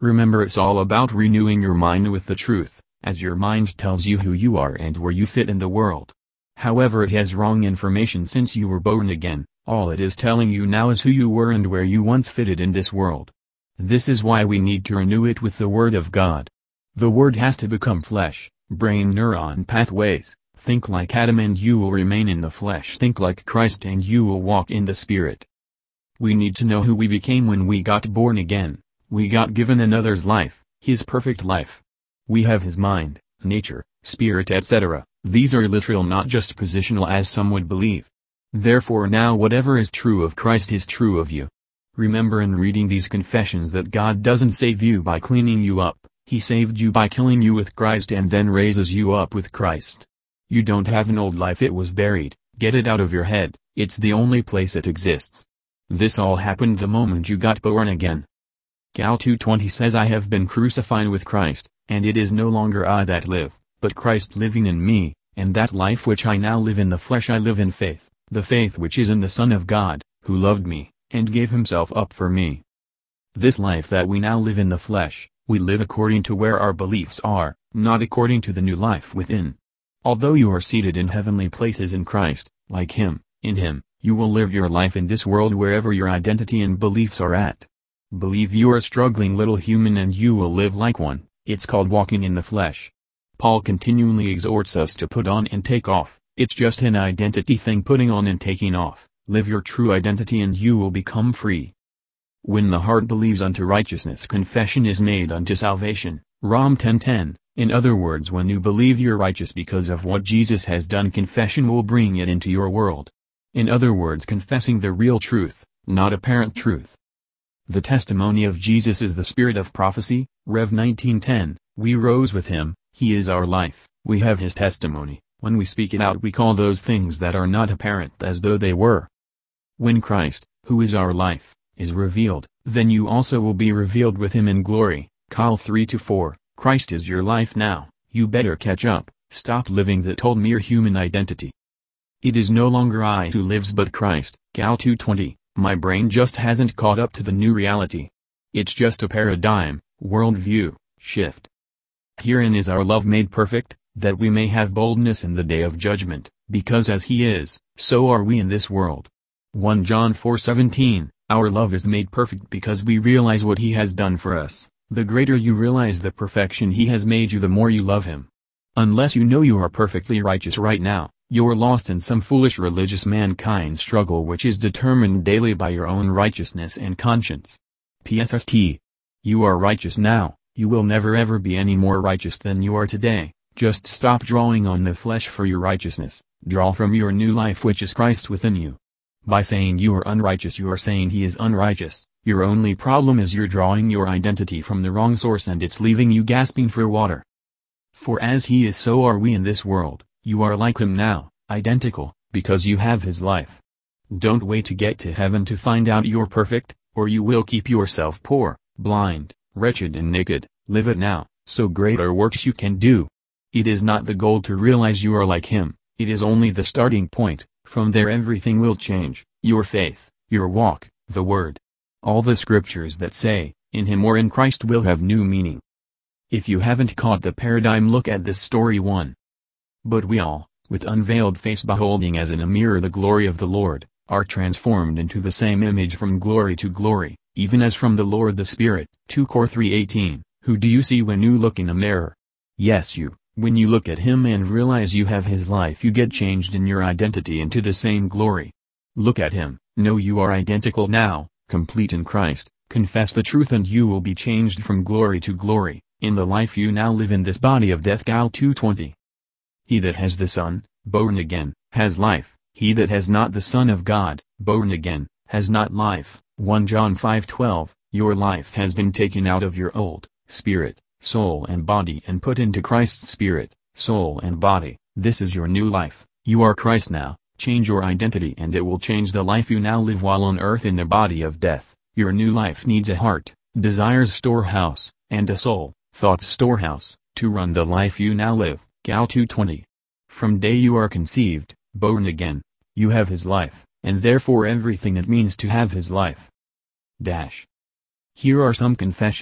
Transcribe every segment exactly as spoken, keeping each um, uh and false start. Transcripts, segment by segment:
Remember, it's all about renewing your mind with the truth, as your mind tells you who you are and where you fit in the world. However, it has wrong information since you were born again. All it is telling you now is who you were and where you once fitted in this world. This is why we need to renew it with the Word of God. The Word has to become flesh, brain neuron pathways. Think like Adam and you will remain in the flesh. Think like Christ and you will walk in the Spirit. We need to know who we became when we got born again. We got given another's life, His perfect life. We have His mind, nature, spirit, et cetera. These are literal, not just positional as some would believe. Therefore now whatever is true of Christ is true of you. Remember in reading these confessions that God doesn't save you by cleaning you up, He saved you by killing you with Christ and then raises you up with Christ. You don't have an old life, it was buried. Get it out of your head, it's the only place it exists. This all happened the moment you got born again. Gal two twenty says, I have been crucified with Christ, and it is no longer I that live, but Christ living in me, and that life which I now live in the flesh I live in faith, the faith which is in the Son of God, who loved me, and gave Himself up for me. This life that we now live in the flesh, we live according to where our beliefs are, not according to the new life within. Although you are seated in heavenly places in Christ, like Him, in Him, you will live your life in this world wherever your identity and beliefs are at. Believe you are a struggling little human and you will live like one. It's called walking in the flesh. Paul continually exhorts us to put on and take off. It's just an identity thing, putting on and taking off. Live your true identity and you will become free. When the heart believes unto righteousness, confession is made unto salvation. Rom ten ten. In other words, when you believe you're righteous because of what Jesus has done, confession will bring it into your world. In other words, confessing the real truth, not apparent truth. The testimony of Jesus is the spirit of prophecy. Rev nineteen ten. We rose with Him, He is our life, we have His testimony. When we speak it out, we call those things that are not apparent as though they were. When Christ, who is our life, is revealed, then you also will be revealed with Him in glory. Col three to four. Christ is your life now, you better catch up, stop living that old mere human identity. It is no longer I who lives but Christ. Gal two twenty. My brain just hasn't caught up to the new reality. It's just a paradigm, worldview, shift. Herein is our love made perfect, that we may have boldness in the day of judgment, because as He is, so are we in this world. First John four seventeen. Our love is made perfect because we realize what He has done for us. The greater you realize the perfection He has made you, the more you love Him. Unless you know you are perfectly righteous right now, you're lost in some foolish religious mankind struggle which is determined daily by your own righteousness and conscience. P S S T. You are righteous now, you will never ever be any more righteous than you are today. Just stop drawing on the flesh for your righteousness, draw from your new life which is Christ within you. By saying you are unrighteous, you are saying He is unrighteous. Your only problem is you're drawing your identity from the wrong source and it's leaving you gasping for water. For as He is, so are we in this world. You are like Him now, identical, because you have His life. Don't wait to get to heaven to find out you're perfect, or you will keep yourself poor, blind, wretched and naked. Live it now, so greater works you can do. It is not the goal to realize you are like Him, it is only the starting point. From there everything will change, your faith, your walk, the Word. All the scriptures that say, in Him or in Christ will have new meaning. If you haven't caught the paradigm, look at this story one. But we all, with unveiled face beholding as in a mirror the glory of the Lord, are transformed into the same image from glory to glory, even as from the Lord the Spirit. Second Cor three eighteen. Who do you see when you look in a mirror? Yes, you. When you look at Him and realize you have His life, you get changed in your identity into the same glory. Look at Him, know you are identical now, complete in Christ, confess the truth and you will be changed from glory to glory, in the life you now live in this body of death. Gal two twenty. He that has the Son, born again, has life. He that has not the Son of God, born again, has not life. First John five twelve. Your life has been taken out of your old spirit, soul and body and put into Christ's spirit, soul and body. This is your new life. You are Christ now. Change your identity and it will change the life you now live while on earth in the body of death. Your new life needs a heart, desires storehouse, and a soul, thoughts storehouse, to run the life you now live. Gal two twenty. From day you are conceived, born again, you have His life, and therefore everything it means to have His life. Dash. Here are some confessions.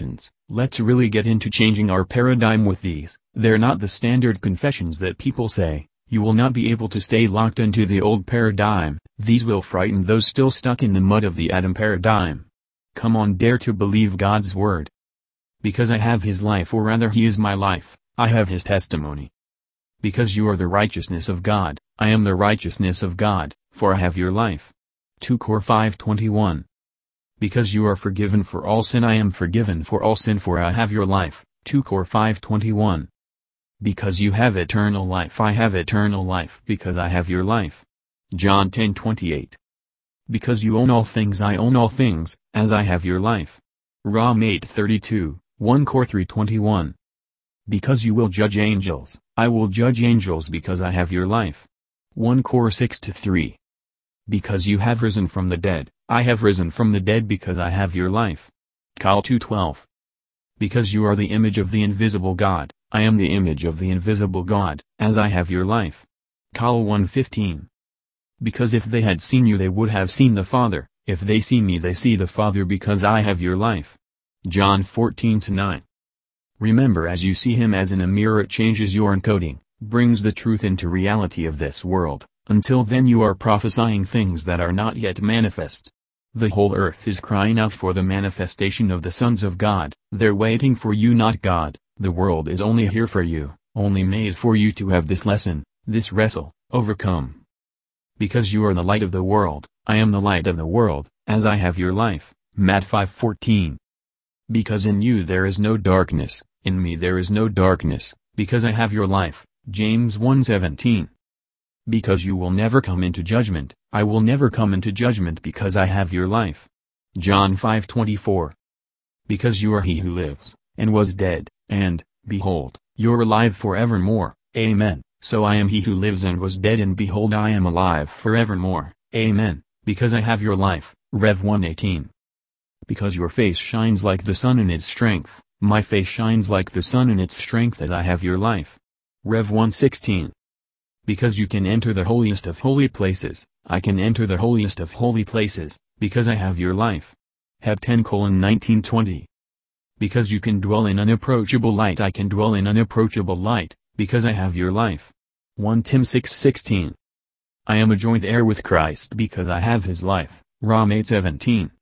Let's really get into changing our paradigm with these. They're not the standard confessions that people say. You will not be able to stay locked into the old paradigm. These will frighten those still stuck in the mud of the Adam paradigm. Come on, dare to believe God's word. Because I have his life, or rather he is my life, I have his testimony. Because you are the righteousness of God, I am the righteousness of God, for I have your life. two Cor five twenty-one. Because you are forgiven for all sin, I am forgiven for all sin, for I have your life. two Cor five twenty-one. Because you have eternal life, I have eternal life, because I have your life. John ten twenty-eight. Because you own all things, I own all things, as I have your life. Rom eight thirty-two, one Cor three twenty-one. Because you will judge angels, I will judge angels, because I have your life. one Cor six to three. Because you have risen from the dead, I have risen from the dead, because I have your life. Col two twelve. Because you are the image of the invisible God, I am the image of the invisible God, as I have your life. Col one fifteen. Because if they had seen you, they would have seen the Father. If they see me, they see the Father, because I have your life. John fourteen to nine. Remember, as you see him as in a mirror, it changes your encoding, brings the truth into reality of this world. Until then you are prophesying things that are not yet manifest. The whole earth is crying out for the manifestation of the sons of God. They're waiting for you, not God. The world is only here for you, only made for you to have this lesson, this wrestle, overcome. Because you are the light of the world, I am the light of the world, as I have your life. Matt five fourteen. Because in you there is no darkness, in me there is no darkness, because I have your life. James one seventeen. Because you will never come into judgment, I will never come into judgment, because I have your life. John five twenty-four. Because you are he who lives, and was dead, and, behold, you're alive forevermore. Amen. So I am he who lives and was dead, and behold I am alive forevermore. Amen. Because I have your life. Rev one eighteen. Because your face shines like the sun in its strength, my face shines like the sun in its strength, as I have your life. Rev one sixteen. Because you can enter the holiest of holy places, I can enter the holiest of holy places, because I have your life. Heb ten nineteen twenty. Because you can dwell in unapproachable light, I can dwell in unapproachable light, because I have your life. First Timothy six sixteen. I am a joint heir with Christ, because I have his life. Rom eight seventeen.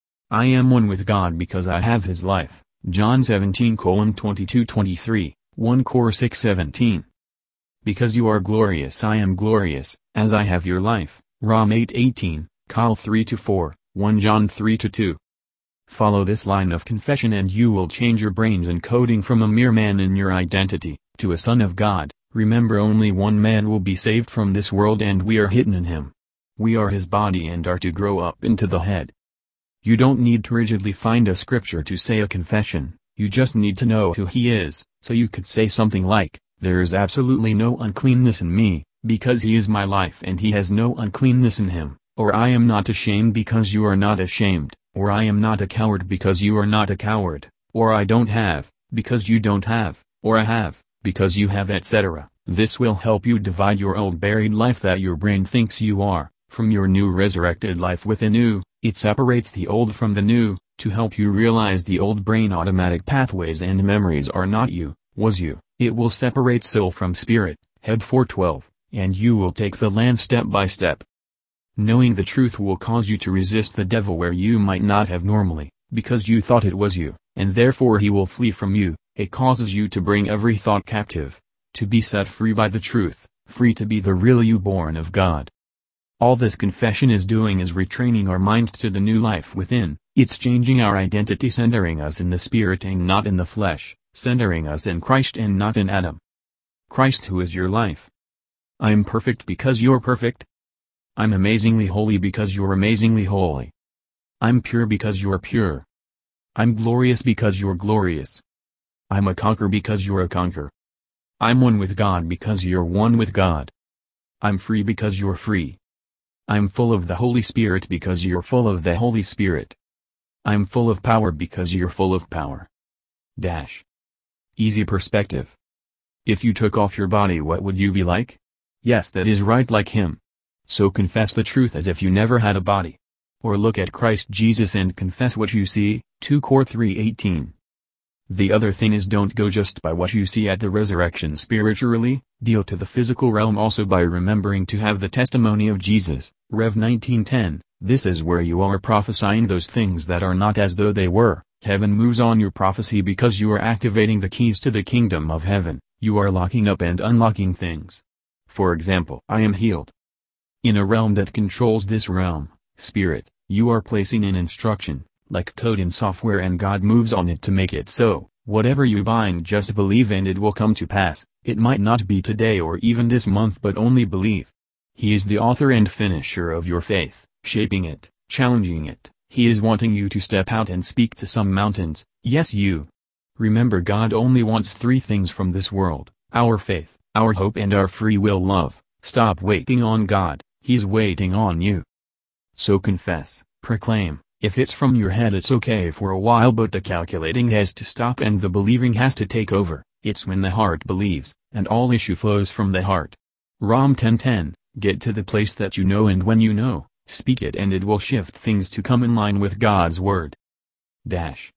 I am one with God, because I have his life. John seventeen twenty-two twenty-three, First Cor six seventeen. Because you are glorious, I am glorious, as I have your life. Rom eight eighteen, Col three to four, First John three to two. Follow this line of confession and you will change your brain's encoding from a mere man in your identity, to a son of God. Remember, only one man will be saved from this world, and we are hidden in him. We are his body and are to grow up into the head. You don't need to rigidly find a scripture to say a confession, you just need to know who he is. So you could say something like, there is absolutely no uncleanness in me, because he is my life and he has no uncleanness in him. Or I am not ashamed because you are not ashamed. Or I am not a coward because you are not a coward. Or I don't have, because you don't have. Or I have, because you have, et cetera. This will help you divide your old buried life that your brain thinks you are, from your new resurrected life within you. It separates the old from the new, to help you realize the old brain automatic pathways and memories are not you, was you. It will separate soul from spirit, Heb four twelve, and you will take the land step by step. Knowing the truth will cause you to resist the devil where you might not have normally, because you thought it was you, and therefore he will flee from you. It causes you to bring every thought captive, to be set free by the truth, free to be the real you born of God. All this confession is doing is retraining our mind to the new life within. It's changing our identity, centering us in the spirit and not in the flesh, centering us in Christ and not in Adam. Christ, who is your life. I'm perfect because you're perfect. I'm amazingly holy because you're amazingly holy. I'm pure because you're pure. I'm glorious because you're glorious. I'm a conqueror because you're a conqueror. I'm one with God because you're one with God. I'm free because you're free. I'm full of the Holy Spirit because you're full of the Holy Spirit. I'm full of power because you're full of power. Dash. Easy perspective. If you took off your body, what would you be like? Yes, that is right, like him. So confess the truth as if you never had a body. Or look at Christ Jesus and confess what you see, Second Cor three eighteen. The other thing is, don't go just by what you see at the resurrection spiritually, deal to the physical realm also by remembering to have the testimony of Jesus. Rev nineteen ten, this is where you are prophesying those things that are not as though they were. Heaven moves on your prophecy because you are activating the keys to the kingdom of heaven. You are locking up and unlocking things. For example, I am healed. In a realm that controls this realm, spirit, you are placing an instruction, like code in software, and God moves on it to make it so. Whatever you bind, just believe and it will come to pass. It might not be today or even this month, but only believe. He is the author and finisher of your faith, shaping it, challenging it. He is wanting you to step out and speak to some mountains. Yes, you. Remember, God only wants three things from this world: our faith, our hope, and our free will love. Stop waiting on God, He's waiting on you. So confess, proclaim. If it's from your head, it's okay for a while, but the calculating has to stop and the believing has to take over. It's when the heart believes, and all issue flows from the heart. Rom ten ten, get to the place that you know, and when you know, speak it and it will shift things to come in line with God's word. Dash.